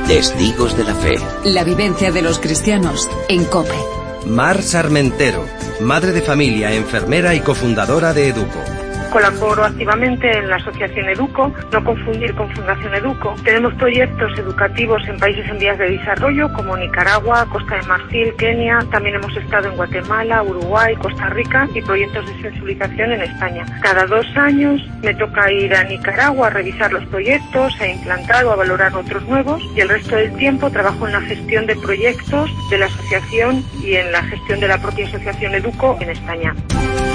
Testigos de la Fe. La vivencia de los cristianos en COPE. Mar Sarmentero, madre de familia, enfermera y cofundadora de Educo. Colaboro activamente en la asociación Educo, no confundir con Fundación Educo. Tenemos proyectos educativos en países en vías de desarrollo como Nicaragua, Costa de Marfil, Kenia. También hemos estado en Guatemala, Uruguay, Costa Rica y proyectos de sensibilización en España. Cada 2 años me toca ir a Nicaragua a revisar los proyectos, a implantar o a valorar otros nuevos, y el resto del tiempo trabajo en la gestión de proyectos de la asociación y en la gestión de la propia asociación Educo en España.